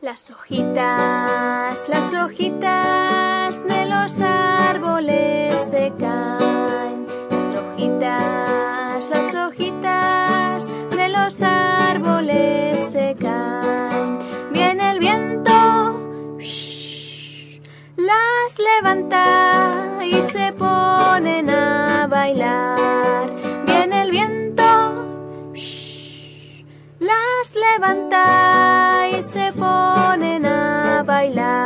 Las hojitas de los árboles se caen. Las hojitas de los árboles se caen. Viene el viento, las levanta y se ponen a bailar. Viene el viento, las levanta y se ponen a bailar.